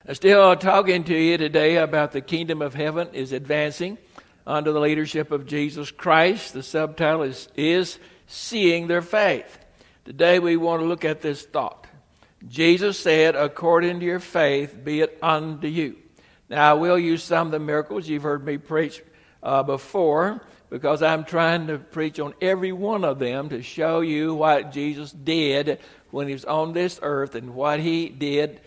I'm still talking to you today about the kingdom of heaven is advancing under the leadership of Jesus Christ. The subtitle is Seeing Their Faith. Today we want to look at this thought. Jesus said, according to your faith, be it unto you. Now I will use some of the miracles you've heard me preach before, because I'm trying to preach on every one of them to show you what Jesus did when he was on this earth, and what he did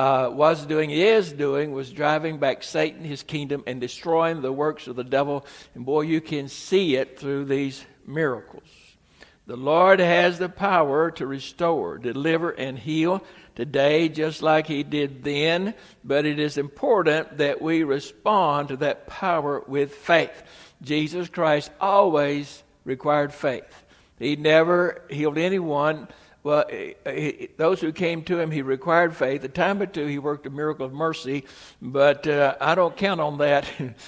is driving back Satan, his kingdom, and destroying the works of the devil. And boy, you can see it through these miracles. The Lord has the power to restore, deliver, and heal today just like he did then. But it is important that we respond to that power with faith. Jesus Christ always required faith. He never healed anyone. Well, those who came to him, he required faith. A time or two, he worked a miracle of mercy, but I don't count on that.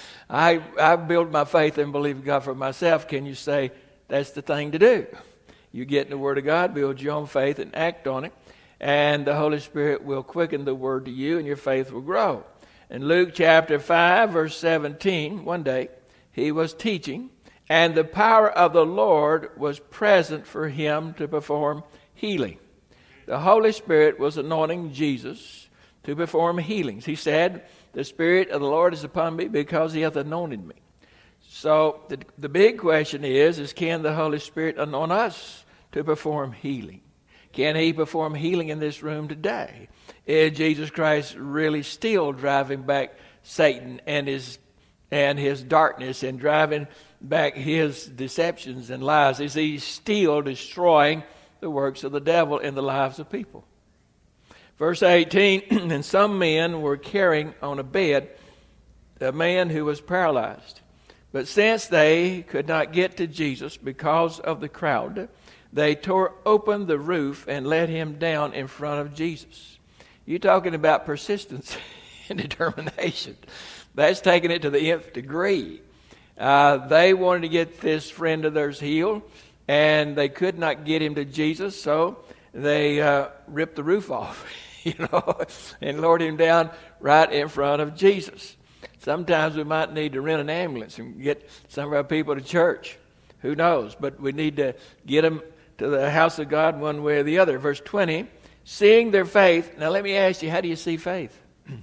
I build my faith and believe God for myself. Can you say that's the thing to do? You get in the Word of God, build your own faith, and act on it, and the Holy Spirit will quicken the Word to you, and your faith will grow. In Luke chapter 5, verse 17, one day, he was teaching, and the power of the Lord was present for him to perform healing. The Holy Spirit was anointing Jesus to perform healings. He said, the Spirit of the Lord is upon me because he hath anointed me. So the big question is can the Holy Spirit anoint us to perform healing? Can he perform healing in this room today? Is Jesus Christ really still driving back Satan and his darkness, and driving back his deceptions and lies? Is he still destroying the works of the devil in the lives of people? Verse 18, and some men were carrying on a bed a man who was paralyzed. But since they could not get to Jesus because of the crowd, they tore open the roof and let him down in front of Jesus. You're talking about persistence and determination. That's taking it to the nth degree. They wanted to get this friend of theirs healed, and they could not get him to Jesus, so they ripped the roof off, and lowered him down right in front of Jesus. Sometimes we might need to rent an ambulance and get some of our people to church. Who knows? But we need to get them to the house of God one way or the other. Verse 20, seeing their faith. Now let me ask you, how do you see faith?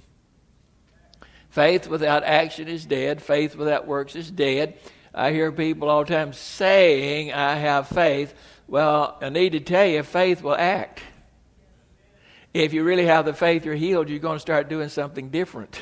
Faith without action is dead. Faith without works is dead. I hear people all the time saying, I have faith. Well, I need to tell you, faith will act. If you really have the faith you're healed, you're going to start doing something different.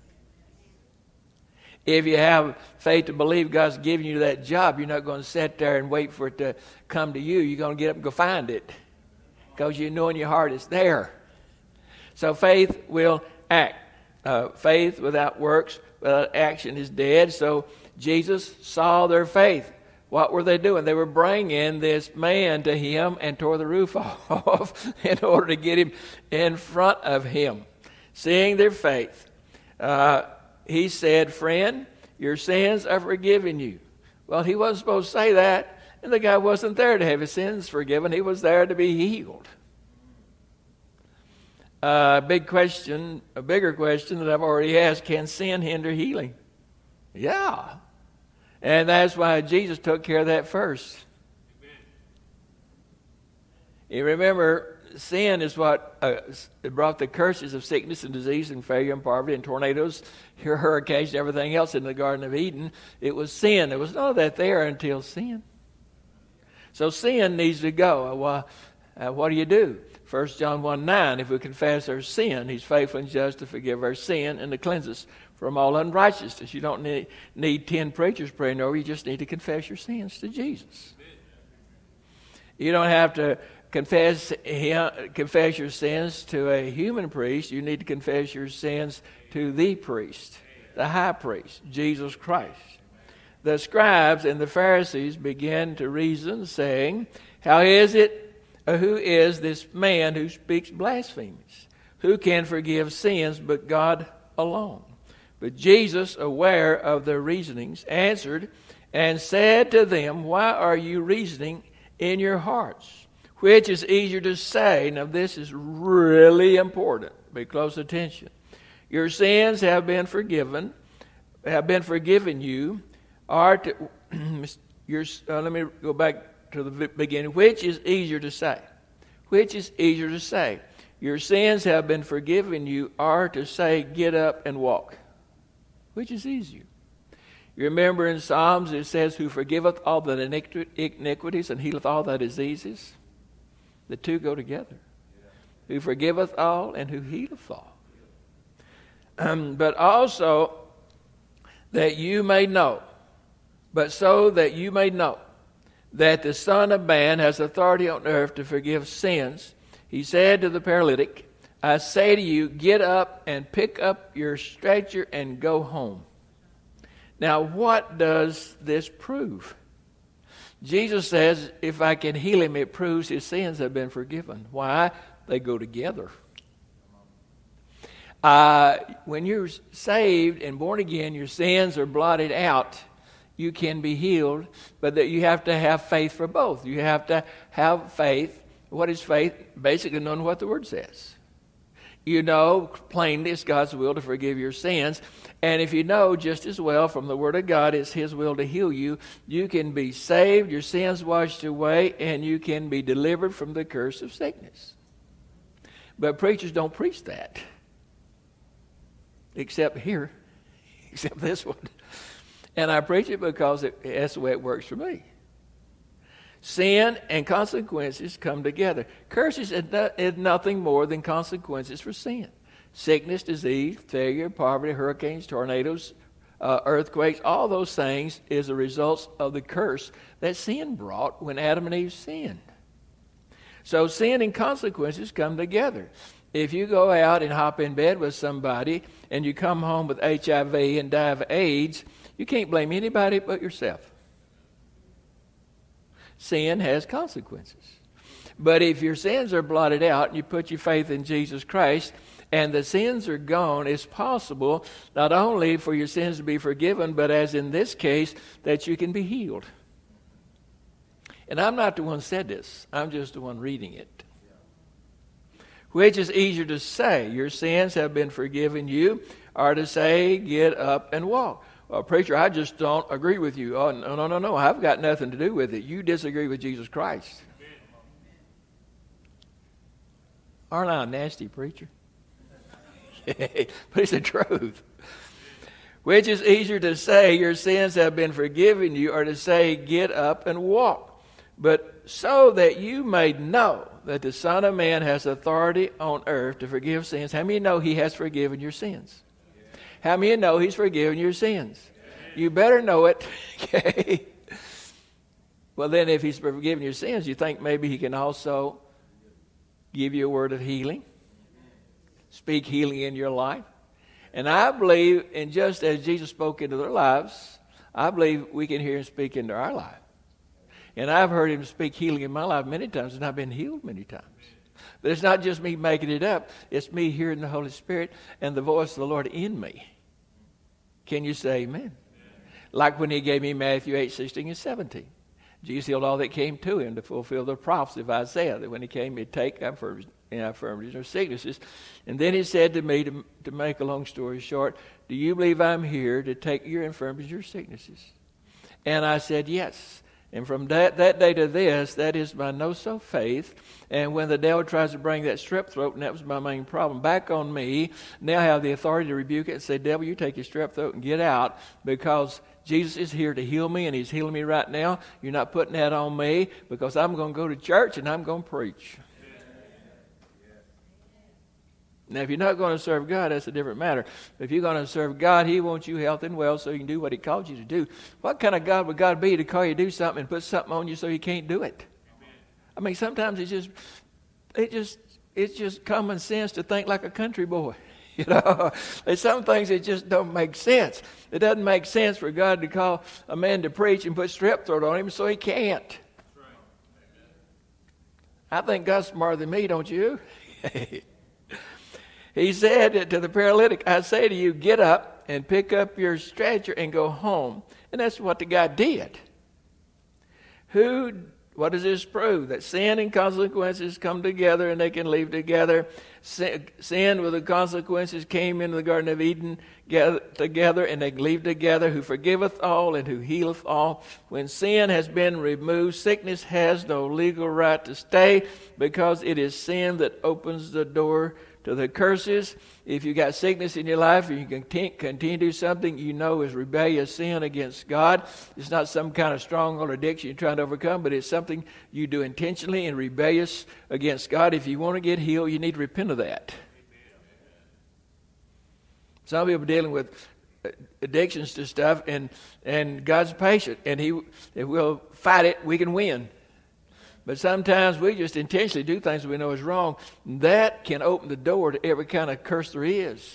If you have faith to believe God's giving you that job, you're not going to sit there and wait for it to come to you. You're going to get up and go find it, because you know in your heart it's there. So faith will act. Faith without works, without action is dead. So Jesus saw their faith. What were they doing? They were bringing this man to him and tore the roof off in order to get him in front of him. Seeing their faith, he said, friend, your sins are forgiven you. Well, he wasn't supposed to say that, and the guy wasn't there to have his sins forgiven. He was there to be healed. A bigger question that I've already asked, can sin hinder healing? Yeah. And that's why Jesus took care of that first. Amen. You remember, sin is what brought the curses of sickness and disease and failure and poverty and tornadoes, hurricanes, and everything else in the Garden of Eden. It was sin. There was none of that there until sin. So sin needs to go. Well, what do you do? 1 John 1:9, if we confess our sin, he's faithful and just to forgive our sin and to cleanse us from all unrighteousness. You don't need 10 preachers praying over you. You just need to confess your sins to Jesus. You don't have to confess your sins to a human priest. You need to confess your sins to the priest, the high priest, Jesus Christ. The scribes and the Pharisees began to reason, saying, who is this man who speaks blasphemies? Who can forgive sins but God alone? But Jesus, aware of their reasonings, answered and said to them, why are you reasoning in your hearts? Which is easier to say? Now this is really important. Pay close attention. Your sins have been forgiven you. Let me go back to the beginning. Which is easier to say? Which is easier to say? Your sins have been forgiven you, or to say, get up and walk? Which is easier? You remember in Psalms it says, who forgiveth all the iniquities and healeth all thy diseases? The two go together. Who forgiveth all and who healeth all. But also that you may know, but so that you may know that the Son of Man has authority on earth to forgive sins, he said to the paralytic, I say to you, get up and pick up your stretcher and go home. Now, what does this prove? Jesus says, if I can heal him, it proves his sins have been forgiven. Why? They go together. When you're saved and born again, your sins are blotted out. You can be healed, but that you have to have faith for both. You have to have faith. What is faith? Basically knowing what the Word says. You know plainly it's God's will to forgive your sins. And if you know just as well from the Word of God it's His will to heal you, you can be saved, your sins washed away, and you can be delivered from the curse of sickness. But preachers don't preach that. Except here. Except this one. And I preach it because that's the way it works for me. Sin and consequences come together. Curses is nothing more than consequences for sin. Sickness, disease, failure, poverty, hurricanes, tornadoes, earthquakes, all those things is a result of the curse that sin brought when Adam and Eve sinned. So sin and consequences come together. If you go out and hop in bed with somebody and you come home with HIV and die of AIDS, you can't blame anybody but yourself. Sin has consequences. But if your sins are blotted out and you put your faith in Jesus Christ and the sins are gone, it's possible not only for your sins to be forgiven, but as in this case, that you can be healed. And I'm not the one who said this. I'm just the one reading it. Which is easier to say, your sins have been forgiven you, or to say, get up and walk? Well, preacher, I just don't agree with you. Oh, no. I've got nothing to do with it. You disagree with Jesus Christ. Aren't I a nasty preacher? But it's the truth. Which is easier to say, your sins have been forgiven you, or to say, get up and walk? But so that you may know that the Son of Man has authority on earth to forgive sins. How many know He has forgiven your sins? How many know He's forgiven your sins? You better know it. Okay. Well, then if He's forgiven your sins, you think maybe He can also give you a word of healing? Speak healing in your life? And I believe, and just as Jesus spoke into their lives, I believe we can hear Him speak into our life. And I've heard Him speak healing in my life many times, and I've been healed many times. But it's not just me making it up. It's me hearing the Holy Spirit and the voice of the Lord in me. Can you say amen? Amen. Like when He gave me Matthew 8:16 and 17. Jesus healed all that came to Him to fulfill the prophecy of Isaiah, that when He came, He'd take infirmities or sicknesses. And then He said to me, to make a long story short, do you believe I'm here to take your infirmities, your sicknesses? And I said, yes. And from that day to this, that is my no-so faith. And when the devil tries to bring that strep throat, and that was my main problem, back on me, now I have the authority to rebuke it and say, devil, you take your strep throat and get out, because Jesus is here to heal me, and He's healing me right now. You're not putting that on me, because I'm going to go to church and I'm going to preach. Now, if you're not going to serve God, that's a different matter. If you're going to serve God, He wants you healthy and well so you can do what He called you to do. What kind of God would God be to call you to do something and put something on you so you can't do it? Amen. I mean, sometimes it's just common sense to think like a country boy. You know, there's some things that just don't make sense. It doesn't make sense for God to call a man to preach and put strep throat on him so he can't. That's right. I think God's smarter than me, don't you? He said to the paralytic, I say to you, get up and pick up your stretcher and go home. And that's what the guy did. Who What does this prove? That sin and consequences come together and they can live together. Sin with the consequences came into the Garden of Eden together and they live together. Who forgiveth all and who healeth all. When sin has been removed, sickness has no legal right to stay, because it is sin that opens the door to the curses. If you got sickness in your life and you can continue to do something you know is rebellious sin against God, it's not some kind of stronghold or addiction you're trying to overcome, but it's something you do intentionally and rebellious against God. If you want to get healed, you need to repent of that. Some people are dealing with addictions to stuff, and God's patient, and if we'll fight it, we can win. But sometimes we just intentionally do things we know is wrong. That can open the door to every kind of curse there is.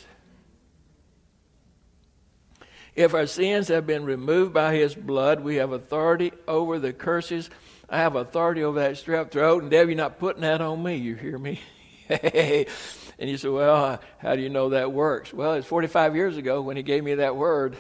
If our sins have been removed by His blood, we have authority over the curses. I have authority over that strep throat. And Deb, you're not putting that on me. You hear me? And you say, well, how do you know that works? Well, it's 45 years ago when He gave me that word.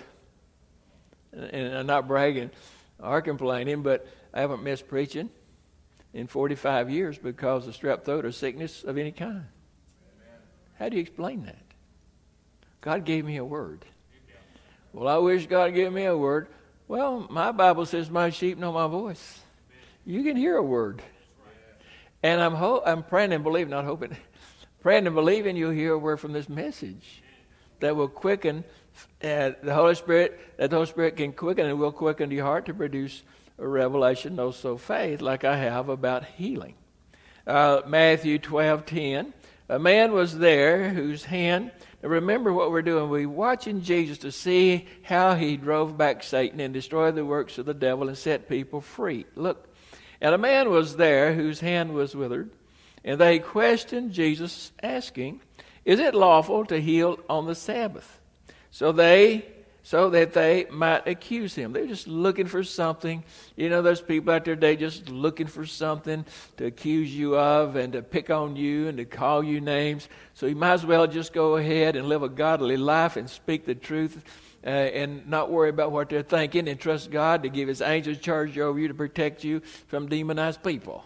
And I'm not bragging or complaining, but I haven't missed preaching in 45 years because of strep throat or sickness of any kind. Amen. How do you explain that? God gave me a word. Well, I wish God gave me a word. Well, my Bible says my sheep know my voice. You can hear a word. And I'm praying and believing, not hoping, praying and believing you'll hear a word from this message that will quicken the Holy Spirit, that the Holy Spirit can quicken and will quicken your heart to produce a revelation, also faith, like I have about healing. Matthew 12:10. A man was there whose hand. Now remember what we're doing. We're watching Jesus to see how He drove back Satan and destroyed the works of the devil and set people free. Look. And a man was there whose hand was withered. And they questioned Jesus, asking, is it lawful to heal on the Sabbath? So that they might accuse Him. They're just looking for something. You know, there's people out there today just looking for something to accuse you of and to pick on you and to call you names. So you might as well just go ahead and live a godly life and speak the truth and not worry about what they're thinking, and trust God to give His angels charge over you to protect you from demonized people.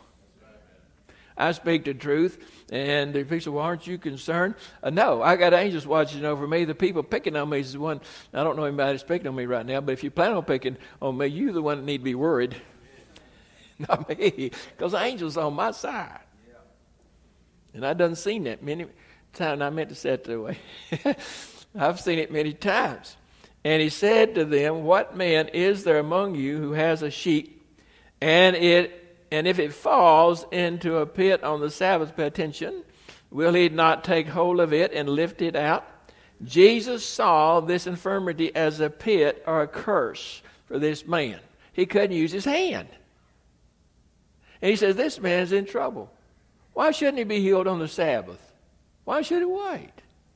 I speak the truth, and the people say, well, aren't you concerned? No, I got angels watching over me. The people picking on me is the one. I don't know anybody that's picking on me right now, but if you plan on picking on me, you're the one that need to be worried. Not me, because the angels on my side. And I done seen that many times. I meant to say it that way. I've seen it many times. And He said to them, what man is there among you who has a sheep, and if it falls into a pit on the Sabbath, pay attention, will he not take hold of it and lift it out? Jesus saw this infirmity as a pit or a curse for this man. He couldn't use his hand. And He says, this man's in trouble. Why shouldn't he be healed on the Sabbath? Why should he wait?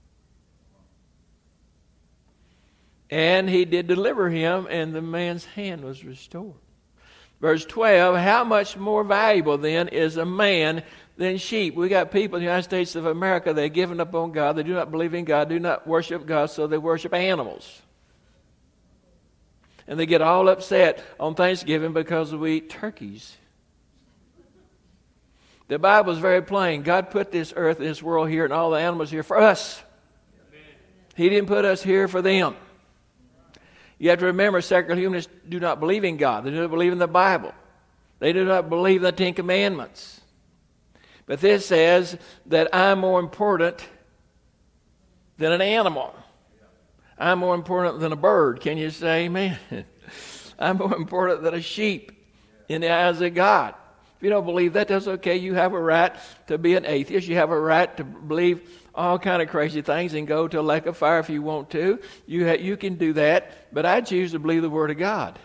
And He did deliver him, and the man's hand was restored. Verse 12, how much more valuable then is a man than sheep? We got people in the United States of America, they've given up on God. They do not believe in God, do not worship God, so they worship animals. And they get all upset on Thanksgiving because we eat turkeys. The Bible is very plain. God put this earth and this world here and all the animals here for us. He didn't put us here for them. You have to remember, secular humanists do not believe in God. They do not believe in the Bible. They do not believe in the Ten Commandments. But this says that I'm more important than an animal. I'm more important than a bird. Can you say amen? I'm more important than a sheep in the eyes of God. If you don't believe that, that's okay. You have a right to be an atheist. You have a right to believe all kind of crazy things and go to a lake of fire if you want to. You can do that, but I choose to believe the Word of God.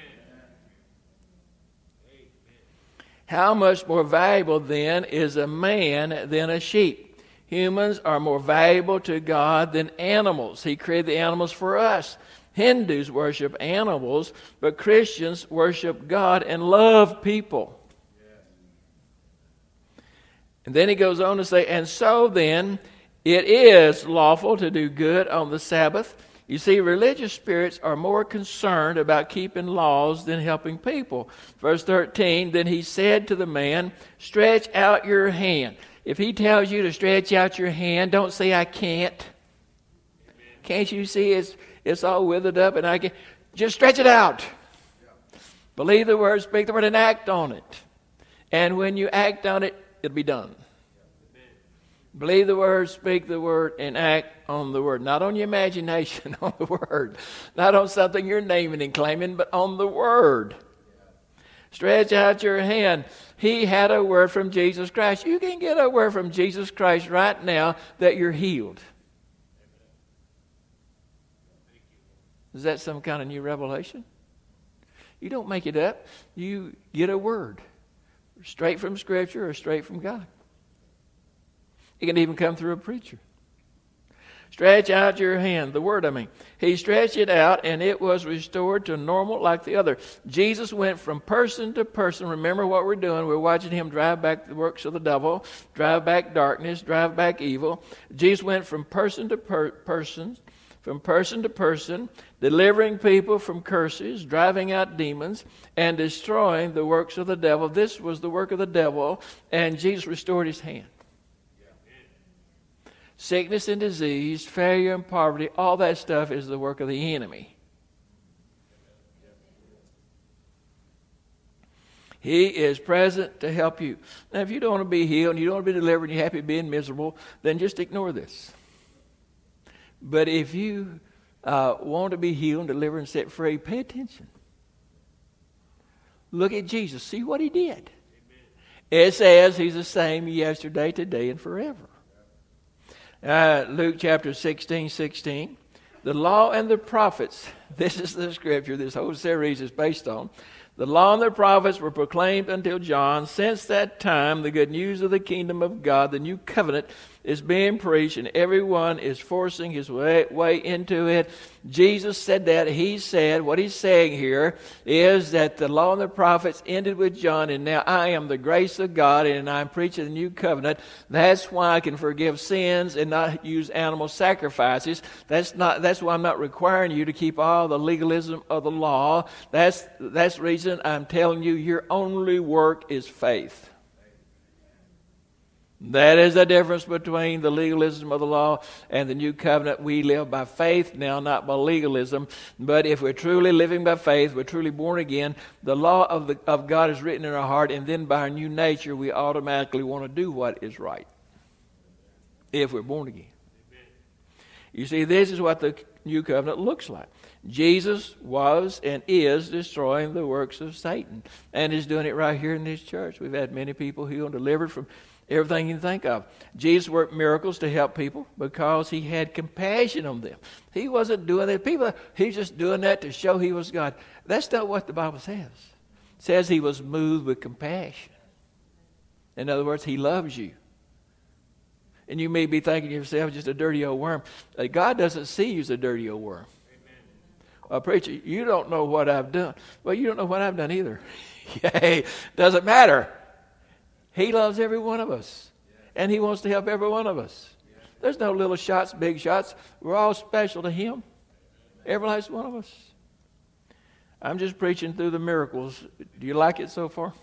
Amen. How much more valuable then is a man than a sheep? Humans are more valuable to God than animals. He created the animals for us. Hindus worship animals, but Christians worship God and love people. And then he goes on to say, and so then, it is lawful to do good on the Sabbath. You see, religious spirits are more concerned about keeping laws than helping people. Verse 13, then he said to the man, stretch out your hand. If he tells you to stretch out your hand, don't say, I can't. Can't you see it's all withered up and I can't? Just stretch it out. Believe the word, speak the word, and act on it. And when you act on it, it'll be done. Believe the word, speak the word, and act on the word. Not on your imagination, on the word. Not on something you're naming and claiming, but on the word. Stretch out your hand. He had a word from Jesus Christ. You can get a word from Jesus Christ right now that you're healed. Is that some kind of new revelation? You don't make it up. You get a word. Straight from Scripture or straight from God. It can even come through a preacher. Stretch out your hand. The word, He stretched it out and it was restored to normal like the other. Jesus went from person to person. Remember what we're doing. We're watching him drive back the works of the devil, drive back darkness, drive back evil. Jesus went from person to person, delivering people from curses, driving out demons, and destroying the works of the devil. This was the work of the devil, and Jesus restored his hand. Sickness and disease, failure and poverty, all that stuff is the work of the enemy. He is present to help you. Now, if you don't want to be healed and you don't want to be delivered and you're happy being miserable, then just ignore this. But if you want to be healed, delivered, and set free, pay attention. Look at Jesus. See what he did. Amen. It says he's the same yesterday, today, and forever. Luke chapter 16. The law and the prophets, this is the scripture this whole series is based on. The law and the prophets were proclaimed until John. Since that time, the good news of the kingdom of God, the new covenant, is being preached, and everyone is forcing his way into it. Jesus said that. He said, what he's saying here is that the law and the prophets ended with John, and now I am the grace of God, and I'm preaching the new covenant. That's why I can forgive sins and not use animal sacrifices. That's why I'm not requiring you to keep all the legalism of the law. That's the reason I'm telling you your only work is faith. That is the difference between the legalism of the law and the new covenant. We live by faith now, not by legalism. But if we're truly living by faith, we're truly born again, the law of God is written in our heart, and then by our new nature, we automatically want to do what is right. If we're born again. You see, this is what the new covenant looks like. Jesus was and is destroying the works of Satan, and is doing it right here in this church. We've had many people healed and delivered from everything you can think of. Jesus worked miracles to help people because he had compassion on them. He wasn't doing that. He's just doing that to show he was God. That's not what the Bible says. It says he was moved with compassion. In other words, he loves you. And you may be thinking to yourself, just a dirty old worm. God doesn't see you as a dirty old worm. Well, preacher, you don't know what I've done. Well, you don't know what I've done either. Yay, doesn't matter. He loves every one of us. And he wants to help every one of us. There's no little shots, big shots. We're all special to him. Every last one of us. I'm just preaching through the miracles. Do you like it so far?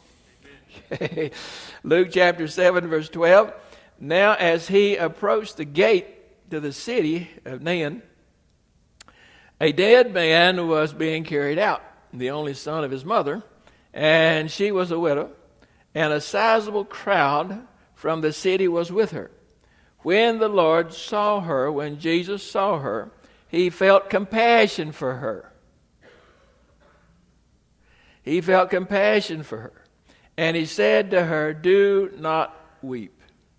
Luke chapter 7, verse 12. Now as he approached the gate to the city of Nain, a dead man was being carried out, the only son of his mother, and she was a widow. And a sizable crowd from the city was with her. When the Lord saw her, when Jesus saw her, he felt compassion for her. He felt compassion for her. And he said to her, do not weep.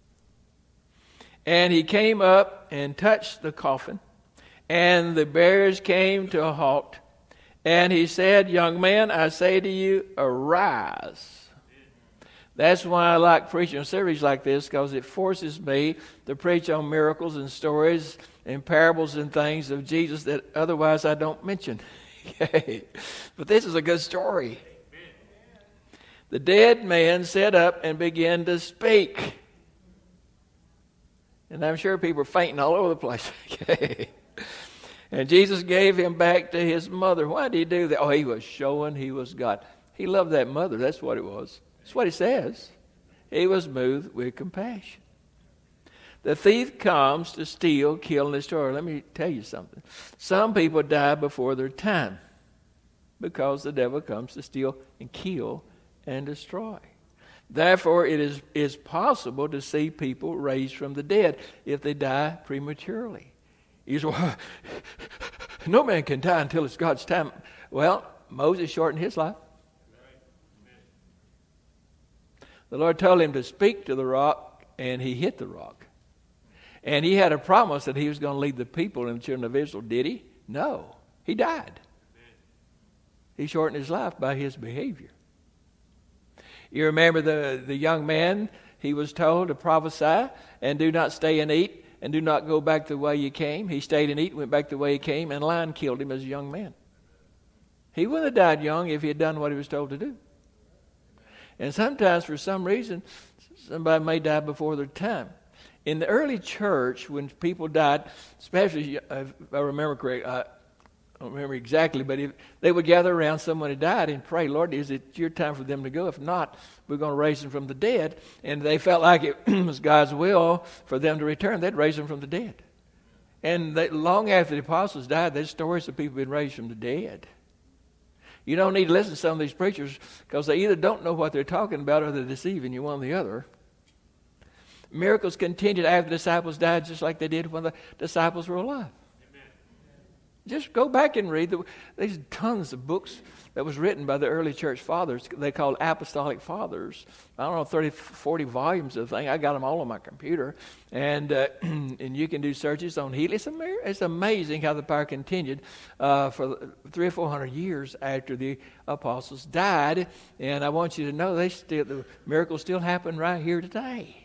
And he came up and touched the coffin, and the bearers came to a halt. And he said, young man, I say to you, arise. That's why I like preaching a series like this, because it forces me to preach on miracles and stories and parables and things of Jesus that otherwise I don't mention. But this is a good story. The dead man sat up and began to speak. And I'm sure people are fainting all over the place. And Jesus gave him back to his mother. Why did he do that? Oh, he was showing he was God. He loved that mother. That's what it was. That's what he says. He was moved with compassion. The thief comes to steal, kill, and destroy. Let me tell you something. Some people die before their time because the devil comes to steal and kill and destroy. Therefore, it is possible to see people raised from the dead if they die prematurely. You say, well, no man can die until it's God's time. Well, Moses shortened his life. The Lord told him to speak to the rock, and he hit the rock. And he had a promise that he was going to lead the people and the children of Israel. Did he? No. He died. He shortened his life by his behavior. You remember the young man, he was told to prophesy and do not stay and eat and do not go back the way you came. He stayed and ate, went back the way he came, and a lion killed him as a young man. He wouldn't have died young if he had done what he was told to do. And sometimes, for some reason, somebody may die before their time. In the early church, when people died, especially if I remember correctly, I don't remember exactly, but if they would gather around someone who died and pray, Lord, is it your time for them to go? If not, we're going to raise them from the dead. And they felt like it was God's will for them to return. They'd raise them from the dead. And long after the apostles died, there's stories of people being raised from the dead. You don't need to listen to some of these preachers because they either don't know what they're talking about or they're deceiving you, one or the other. Miracles continued after the disciples died just like they did when the disciples were alive. Amen. Just go back and read. There's tons of books that was written by the early church fathers. They called apostolic fathers. I don't know, 30, 40 volumes of the thing. I got them all on my computer. And and you can do searches on healing. It's amazing how the power continued for 300 or 400 years after the apostles died. And I want you to know the miracles still happen right here today.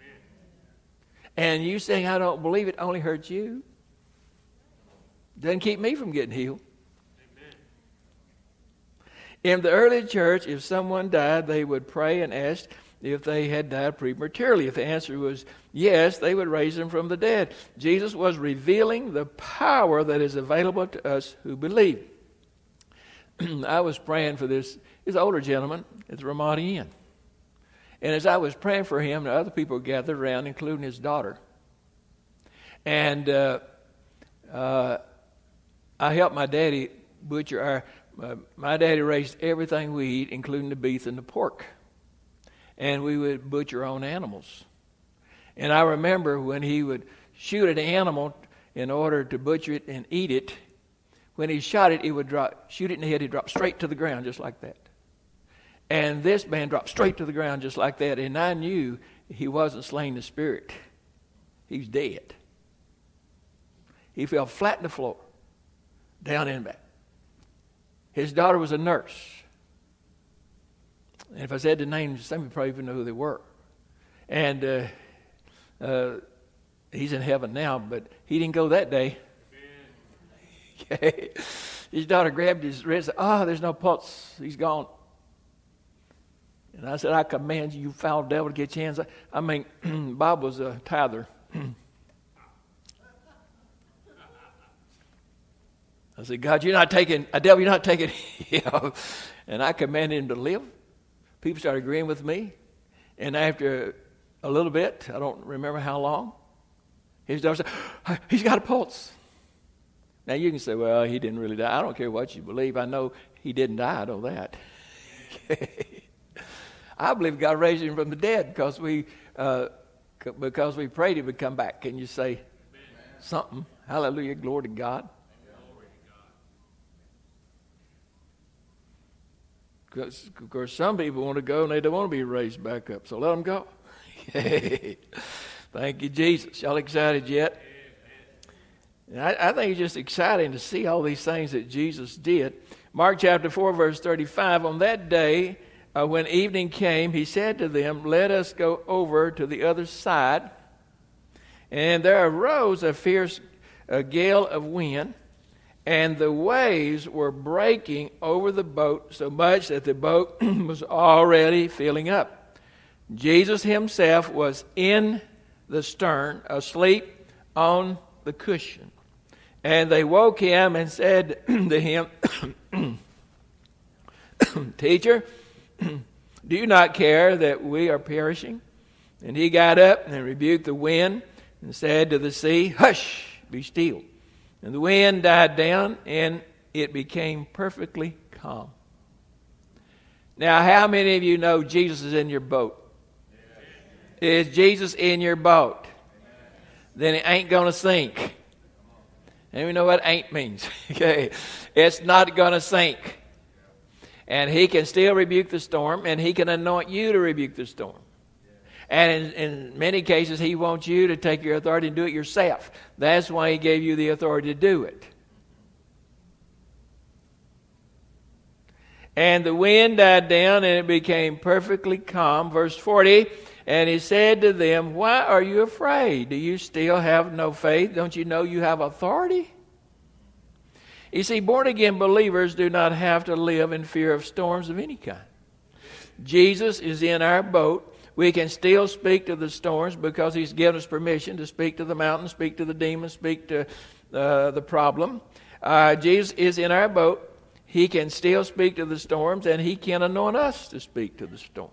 And you saying, I don't believe it, only hurts you. Doesn't keep me from getting healed. Amen. In the early church, if someone died, they would pray and ask if they had died prematurely. If the answer was yes, they would raise them from the dead. Jesus was revealing the power that is available to us who believe. I was praying for this older gentleman at the Ramada Inn. And as I was praying for him, the other people gathered around, including his daughter. And I helped my daddy butcher my daddy raised everything we eat, including the beef and the pork. And we would butcher our own animals. And I remember when he would shoot an animal in order to butcher it and eat it, when he shot it, he would shoot it in the head, he'd drop straight to the ground just like that. And this man dropped straight to the ground just like that. And I knew he wasn't slain the spirit. He was dead. He fell flat on the floor, down and back. His daughter was a nurse. And if I said the names, some of you probably even know who they were. And he's in heaven now, but he didn't go that day. Okay. His daughter grabbed his wrist and said, there's no pulse. He's gone. And I said, I command you, foul devil, to get your hands up. Bob was a tither. I said, God, you're not taking him. And I commanded him to live. People started agreeing with me. And after a little bit, I don't remember how long, his daughter said, he's got a pulse. Now you can say, well, he didn't really die. I don't care what you believe. I know he didn't die. I know that. I believe God raised him from the dead because we prayed he would come back. Can you say Amen. Something? Hallelujah, glory to God. Because, of course, some people want to go and they don't want to be raised back up. So let them go. Thank you, Jesus. Y'all excited yet? I think it's just exciting to see all these things that Jesus did. Mark chapter 4, verse 35, on that day, when evening came, he said to them, let us go over to the other side. And there arose a fierce gale of wind, and the waves were breaking over the boat so much that the boat was already filling up. Jesus himself was in the stern, asleep on the cushion. And they woke him and said to him, Teacher, do you not care that we are perishing? And he got up and rebuked the wind and said to the sea, Hush, be still. And the wind died down, and it became perfectly calm. Now, how many of you know Jesus is in your boat? Is Jesus in your boat? Then it ain't going to sink. And we know what ain't means. Okay, it's not going to sink. And he can still rebuke the storm, and he can anoint you to rebuke the storm. And in many cases, he wants you to take your authority and do it yourself. That's why he gave you the authority to do it. And the wind died down, and it became perfectly calm. Verse 40, and he said to them, Why are you afraid? Do you still have no faith? Don't you know you have authority? You see, born-again believers do not have to live in fear of storms of any kind. Jesus is in our boat. We can still speak to the storms because he's given us permission to speak to the mountain, speak to the demons, speak to the problem. Jesus is in our boat. He can still speak to the storms, and he can anoint us to speak to the storms.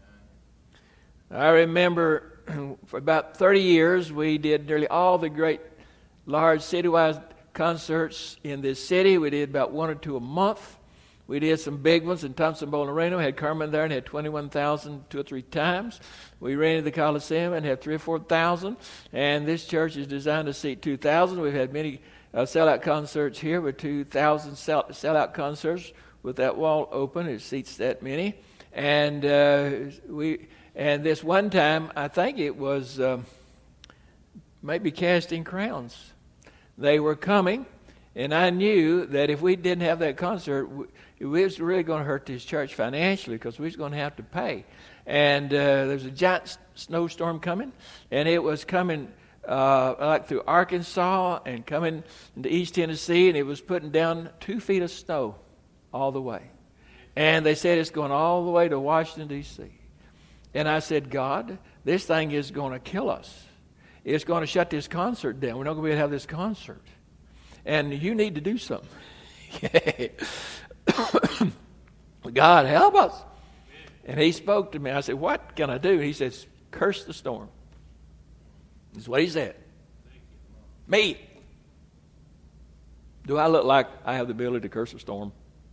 I remember for about 30 years, we did nearly all the great, large, citywide concerts in this city. We did about 1 or 2 a month. We did some big ones in Thompson-Boling Arena. We had Carmen there and had 21,000 2 or 3 times. We rented the Coliseum and had 3,000 or 4,000. And this church is designed to seat 2,000. We've had many sellout concerts here with 2,000 sellout concerts with that wall open. It seats that many. And this one time, I think it was maybe Casting Crowns. They were coming, and I knew that if we didn't have that concert, it was really going to hurt this church financially because we was going to have to pay. And there was a giant snowstorm coming, and it was coming like through Arkansas and coming into East Tennessee, and it was putting down 2 feet of snow all the way. And they said it's going all the way to Washington, D.C. And I said, God, this thing is going to kill us. It's going to shut this concert down. We're not going to be able to have this concert. And you need to do something. God, help us. And he spoke to me. I said, what can I do? He says, curse the storm. That's what he said. Me. Do I look like I have the ability to curse a storm?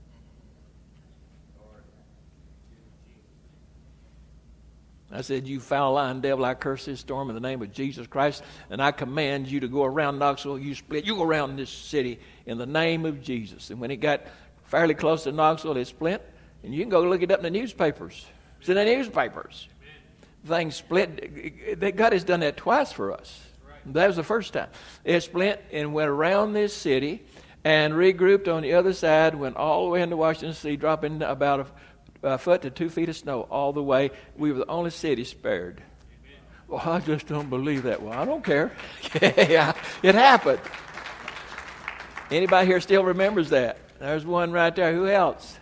I said, you foul lying devil, I curse this storm in the name of Jesus Christ, and I command you to go around Knoxville. You go around this city in the name of Jesus. And when it got fairly close to Knoxville, it split. And you can go look it up in the newspapers. It's in the newspapers. Things split. God has done that twice for us. That was the first time. It split and went around this city and regrouped on the other side, went all the way into Washington, D.C., dropping about a foot to 2 feet of snow all the way. We were the only city spared. Well, I just don't believe that. Well, I don't care. It happened. Anybody here still remembers that? There's one right there. Who else?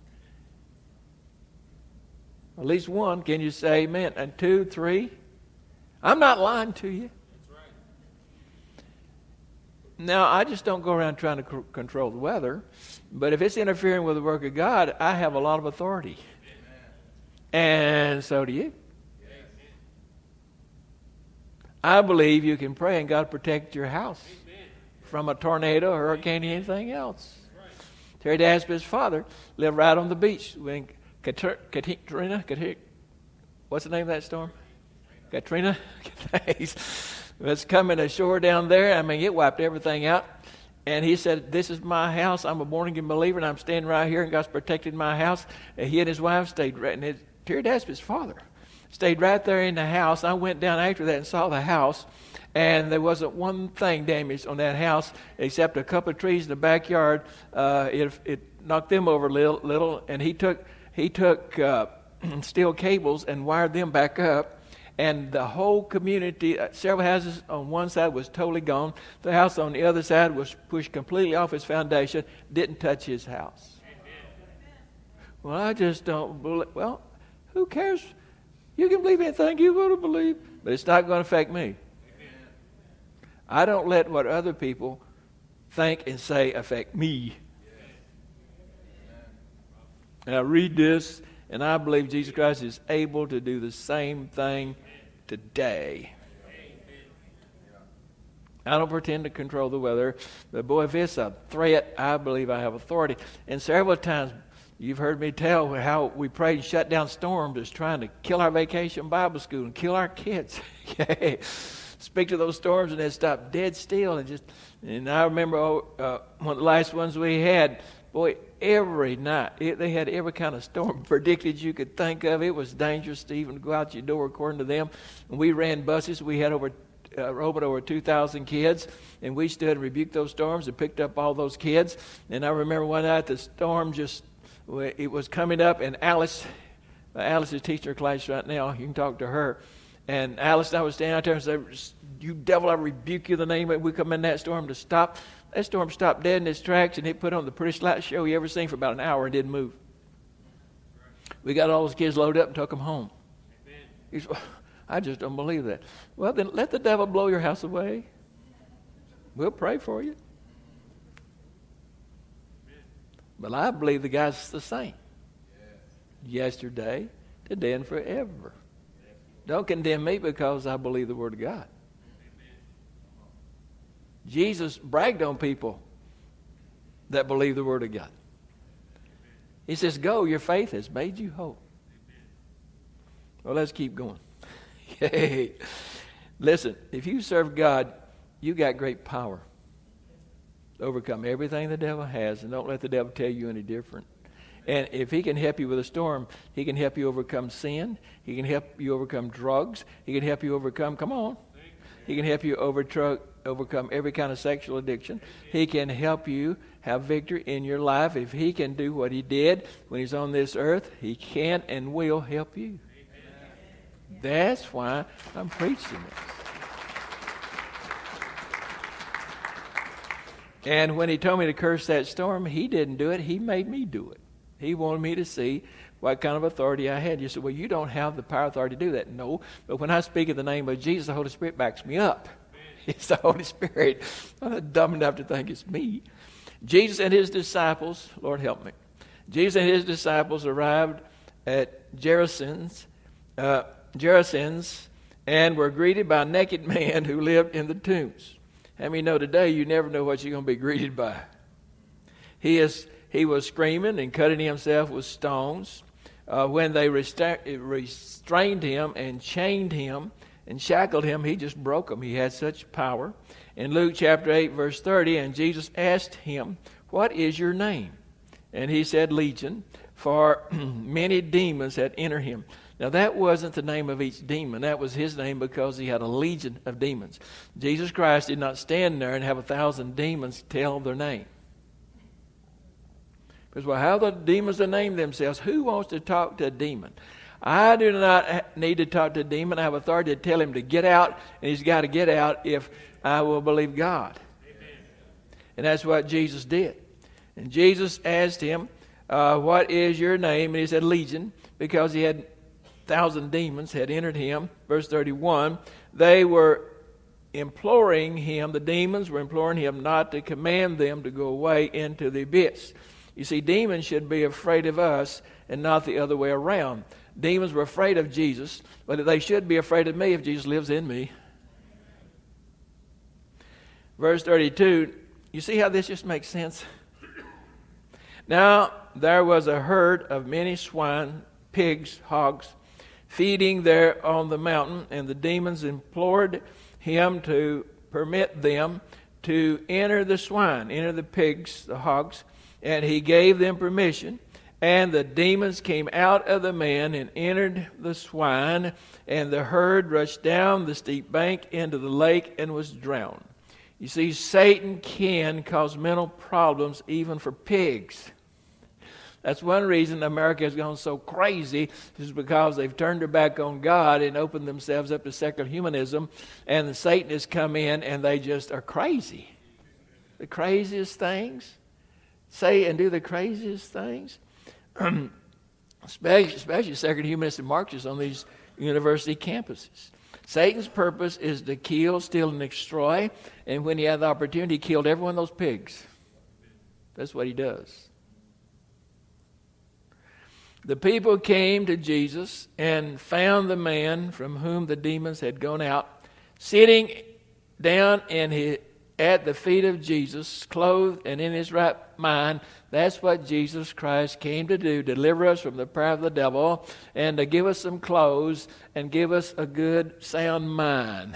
At least one. Can you say amen? And 2, 3. I'm not lying to you. Now, I just don't go around trying to control the weather. But if it's interfering with the work of God, I have a lot of authority. And so do you. I believe you can pray and God protect your house from a tornado, hurricane, anything else. Terry Daspey's father lived right on the beach when Katrina, what's the name of that storm? Katrina? was coming ashore down there. I mean, it wiped everything out. And he said, this is my house. I'm a born-again believer, and I'm standing right here, and God's protected my house. And he and his wife stayed right, and Terry Daspey's father stayed right there in the house. I went down after that and saw the house, and there wasn't one thing damaged on that house except a couple of trees in the backyard. It knocked them over a little, and he took steel cables and wired them back up. And the whole community, several houses on one side was totally gone. The house on the other side was pushed completely off its foundation, didn't touch his house. Well, I just don't believe. Well, who cares? You can believe anything you want to believe, but it's not going to affect me. I don't let what other people think and say affect me. And I read this, and I believe Jesus Christ is able to do the same thing today. I don't pretend to control the weather, but boy, if it's a threat, I believe I have authority. And several times you've heard me tell how we prayed and shut down storms just trying to kill our vacation Bible school and kill our kids. Speak to those storms and they stop dead still. And I remember one of the last ones we had, boy, every night they had every kind of storm predicted you could think of. It was dangerous to even go out your door according to them. And we ran buses. We had over 2,000 kids, and we stood and rebuked those storms and picked up all those kids. And I remember one night the storm it was coming up, and Alice is teaching her class right now. You can talk to her. And Alice and I was standing out there and said, "You devil, I rebuke you in the name of," we come in that storm to stop. That storm stopped dead in its tracks, and it put on the prettiest light show you ever seen for about an hour and didn't move. We got all those kids loaded up and took them home. He said, I just don't believe that. Well, then let the devil blow your house away. We'll pray for you. But I believe the guy's the same. Yesterday, today, and forever. Don't condemn me because I believe the Word of God. Jesus bragged on people that believe the Word of God. He says, "Go, your faith has made you whole." Well, let's keep going. Hey, listen, if you serve God, you got great power to overcome everything the devil has, and don't let the devil tell you any different. And if he can help you with a storm, he can help you overcome sin. He can help you overcome drugs. He can help you overcome, come on. He can help you overcome every kind of sexual addiction. He can help you have victory in your life. If he can do what he did when he's on this earth, he can and will help you. That's why I'm preaching this. And when he told me to curse that storm, he didn't do it. He made me do it. He wanted me to see what kind of authority I had. You said, "Well, you don't have the power authority to do that." No, but when I speak in the name of Jesus, the Holy Spirit backs me up. It's the Holy Spirit. I'm not dumb enough to think it's me. Jesus and his disciples, Lord help me. Jesus and his disciples arrived at Gerasenes, and were greeted by a naked man who lived in the tombs. How many know today you never know what you're going to be greeted by? He was screaming and cutting himself with stones. When they restrained him and chained him and shackled him, he just broke them. He had such power. In Luke chapter 8, verse 30, and Jesus asked him, "What is your name?" And he said, "Legion," for many demons had entered him. Now, that wasn't the name of each demon. That was his name because he had a legion of demons. Jesus Christ did not stand there and have 1,000 demons tell their name. Because, well, how the demons to name themselves? Who wants to talk to a demon? I do not need to talk to a demon. I have authority to tell him to get out, and he's got to get out if I will believe God. Amen. And that's what Jesus did. And Jesus asked him, "What is your name?" And he said, "Legion," because he had 1,000 demons had entered him. Verse 31, they were imploring him, the demons were imploring him not to command them to go away into the abyss. You see, demons should be afraid of us and not the other way around. Demons were afraid of Jesus, but they should be afraid of me if Jesus lives in me. Verse 32, you see how this just makes sense? Now there was a herd of many swine, pigs, hogs, feeding there on the mountain, and the demons implored him to permit them to enter the swine, enter the pigs, the hogs, and he gave them permission. And the demons came out of the man and entered the swine, and the herd rushed down the steep bank into the lake and was drowned. You see, Satan can cause mental problems even for pigs. That's one reason America has gone so crazy, is because they've turned their back on God and opened themselves up to secular humanism, and the Satanists come in and they just are crazy. The craziest things. Say and do the craziest things. Especially secular humanists and Marxists on these university campuses. Satan's purpose is to kill, steal, and destroy. And when he had the opportunity, he killed every one of those pigs. That's what he does. The people came to Jesus and found the man from whom the demons had gone out, sitting down at the feet of Jesus, clothed and in his right mind. That's what Jesus Christ came to do, deliver us from the power of the devil, and to give us some clothes and give us a good, sound mind.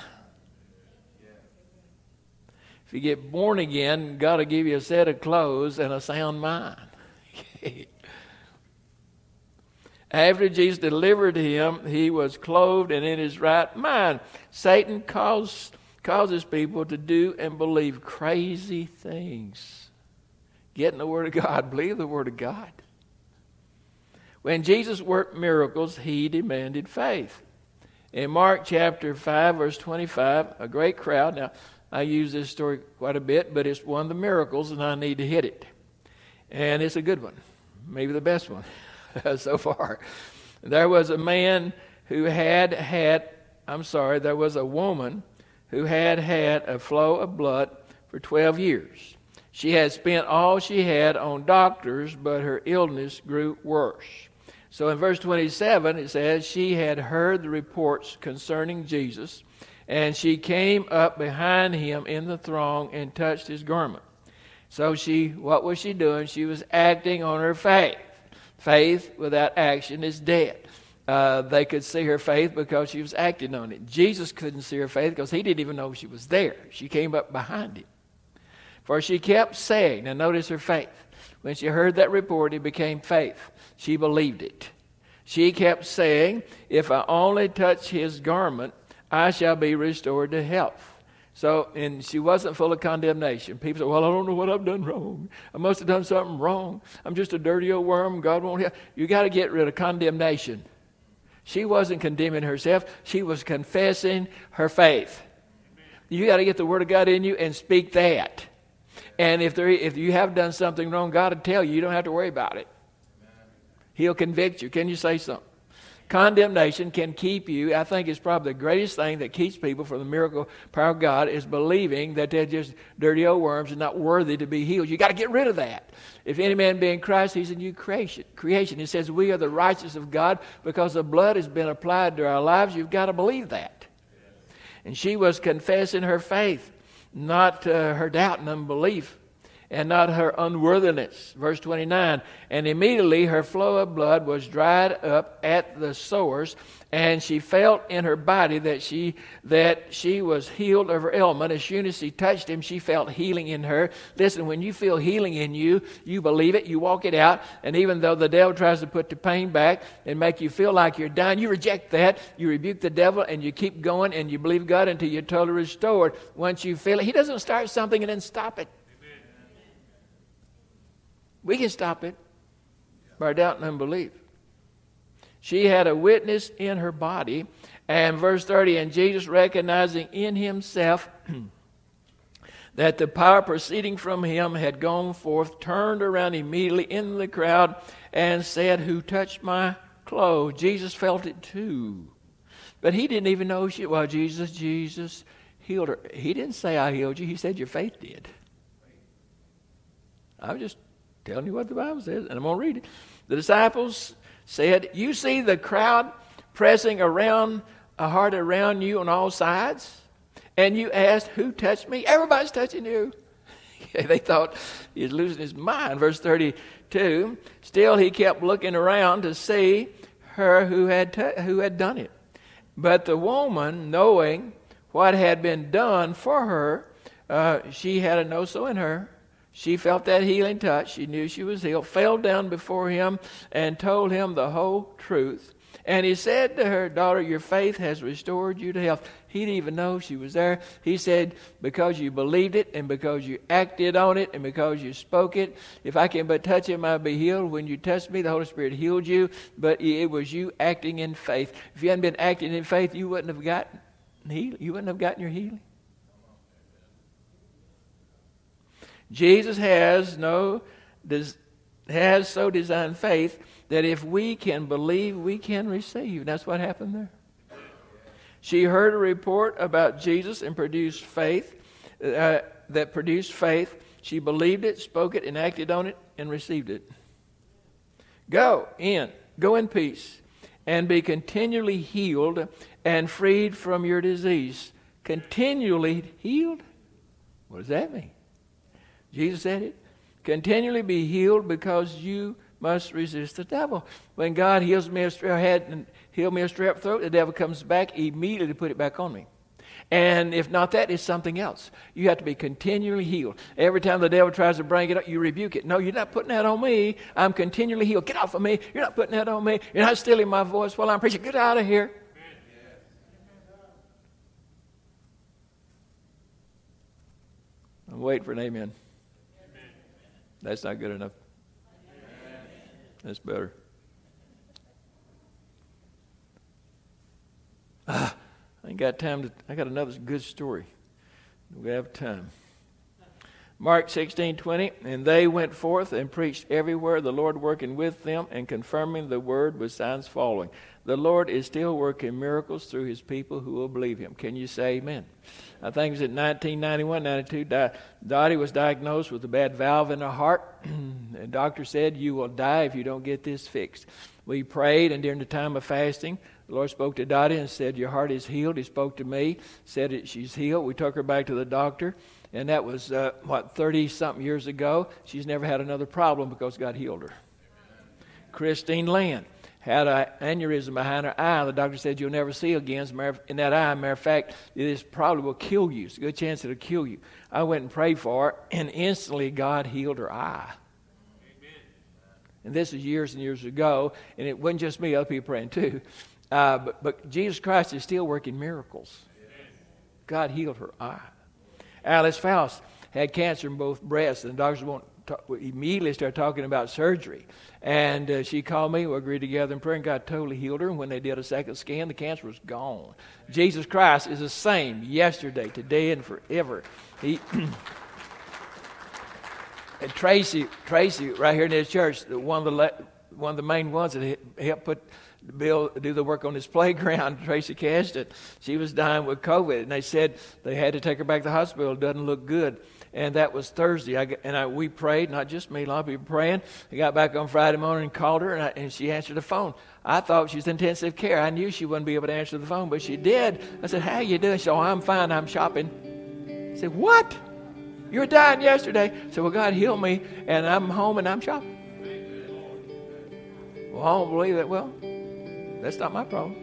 If you get born again, God will give you a set of clothes and a sound mind. After Jesus delivered him, he was clothed and in his right mind. Satan causes people to do and believe crazy things. Get in the Word of God. Believe the Word of God. When Jesus worked miracles, he demanded faith. In Mark chapter 5, verse 25, a great crowd. Now, I use this story quite a bit, but it's one of the miracles, and I need to hit it. And it's a good one. Maybe the best one so far. There was a woman who had had a flow of blood for 12 years. She had spent all she had on doctors, but her illness grew worse. So in verse 27, it says, she had heard the reports concerning Jesus, and she came up behind him in the throng and touched his garment. So what was she doing? She was acting on her faith. Faith without action is dead. They could see her faith because she was acting on it. Jesus couldn't see her faith because he didn't even know she was there. She came up behind him. For she kept saying, now notice her faith. When she heard that report, it became faith. She believed it. She kept saying, if I only touch his garment, I shall be restored to health. So, and she wasn't full of condemnation. People say, well, I don't know what I've done wrong. I must have done something wrong. I'm just a dirty old worm. God won't help. You got to get rid of condemnation. She wasn't condemning herself. She was confessing her faith. You got to get the Word of God in you and speak that. And if you have done something wrong, God will tell you. You don't have to worry about it. He'll convict you. Can you say something? Condemnation can keep you. I think it's probably the greatest thing that keeps people from the miracle power of God is believing that they're just dirty old worms and not worthy to be healed. You got to get rid of that. If any man be in Christ, he's a new creation. It says we are the righteousness of God because the blood has been applied to our lives. You've got to believe that. And she was confessing her faith, not her doubt and unbelief, and not her unworthiness. Verse 29, and immediately her flow of blood was dried up at the source, and she felt in her body that she was healed of her ailment. As soon as she touched him, she felt healing in her. Listen, when you feel healing in you, you believe it, you walk it out, and even though the devil tries to put the pain back and make you feel like you're dying, you reject that, you rebuke the devil, and you keep going, and you believe God until you're totally restored. Once you feel it, he doesn't start something and then stop it. We can stop it by doubt and unbelief. She had a witness in her body. And verse 30, and Jesus, recognizing in himself that the power proceeding from him had gone forth, turned around immediately in the crowd and said, who touched my clothes? Jesus felt it too. But he didn't even know Jesus healed her. He didn't say, I healed you. He said, your faith did. I was just telling you what the Bible says, and I'm going to read it. The disciples said, you see the crowd pressing hard around you on all sides, and you asked, who touched me? Everybody's touching you. They thought he was losing his mind. Verse 32, still he kept looking around to see her who had done it. But the woman, knowing what had been done for her, she had a no-so in her. She felt that healing touch. She knew she was healed, fell down before him and told him the whole truth. And he said to her, daughter, your faith has restored you to health. He didn't even know she was there. He said, because you believed it and because you acted on it and because you spoke it, if I can but touch him, I'll be healed. When you touched me, the Holy Spirit healed you, but it was you acting in faith. If you hadn't been acting in faith, you wouldn't have gotten healed. You wouldn't have gotten your healing. Jesus has so designed faith that if we can believe, we can receive. That's what happened there. She heard a report about Jesus and produced faith, that produced faith. She believed it, spoke it, and acted on it, and received it. Go in peace, and be continually healed and freed from your disease. Continually healed? What does that mean? Jesus said it. Continually be healed, because you must resist the devil. When God heals me of strep throat, the devil comes back immediately to put it back on me. And if not that, it's something else. You have to be continually healed. Every time the devil tries to bring it up, you rebuke it. No, you're not putting that on me. I'm continually healed. Get off of me. You're not putting that on me. You're not stealing my voice while I'm preaching. Get out of here. I'm waiting for an amen. That's not good enough. That's better. I ain't got time I got another good story. We have time. Mark 16:20, and they went forth and preached everywhere, the Lord working with them and confirming the word with signs following. The Lord is still working miracles through his people who will believe him. Can you say amen? I think it was in 1991, 92, Dottie was diagnosed with a bad valve in her heart. The doctor said, you will die if you don't get this fixed. We prayed, and during the time of fasting, the Lord spoke to Dottie and said, your heart is healed. He spoke to me, said that she's healed. We took her back to the doctor, and that was, 30-something years ago. She's never had another problem because God healed her. Amen. Christine Land had an aneurysm behind her eye. The doctor said, you'll never see again in that eye. Matter of fact, this probably will kill you. It's a good chance it'll kill you. I went and prayed for her, and instantly God healed her eye. Amen. And this is years and years ago, and it wasn't just me, other people praying too. But Jesus Christ is still working miracles. Amen. God healed her eye. Alice Faust had cancer in both breasts, and the doctors immediately started talking about surgery. And she called me, we agreed together in prayer, and God totally healed her. And when they did a second scan, the cancer was gone. Jesus Christ is the same yesterday, today, and forever. And Tracy, right here in this church, one of the main ones that helped put Bill do the work on his playground, Tracy Caston, she was dying with COVID, and they said they had to take her back to the hospital. It doesn't look good. And that was Thursday. We prayed, not just me, a lot of people praying. I got back on Friday morning and called her, and she answered the phone. I thought she was in intensive care. I knew she wouldn't be able to answer the phone, but she did. I said, how you doing? She said, oh, I'm fine. I'm shopping. I said, what? You were dying yesterday. I said, well, God healed me, and I'm home, and I'm shopping. Well, I don't believe that. Well, that's not my problem.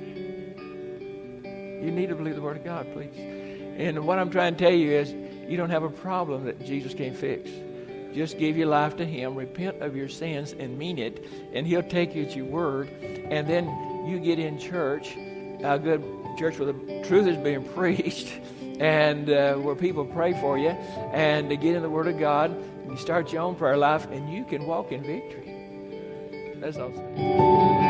You need to believe the Word of God, please. And what I'm trying to tell you is, you don't have a problem that Jesus can't fix. Just give your life to him, repent of your sins, and mean it, and he'll take you at your word. And then you get in church, a good church where the truth is being preached, and where people pray for you, and to get in the Word of God, and you start your own prayer life, and you can walk in victory. That's all I'm saying.